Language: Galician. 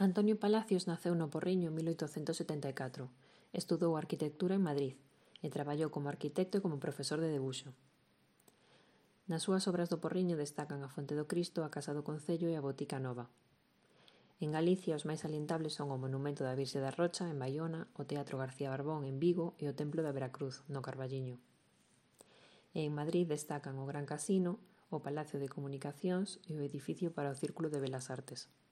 Antonio Palacios naceu no Porriño en 1874. Estudou arquitectura en Madrid e traballou como arquitecto e como profesor de debuxo. Nas súas obras do Porriño destacan a Fonte do Cristo, a Casa do Concello e a Botica Nova. En Galicia os máis salientables son o Monumento da Virxe da Rocha, en Baiona, o Teatro García Barbón, en Vigo, e o Templo da Veracruz, no Carballiño. E en Madrid destacan o Gran Casino, o Palacio de Comunicacións e o edificio para o Círculo de Belas Artes.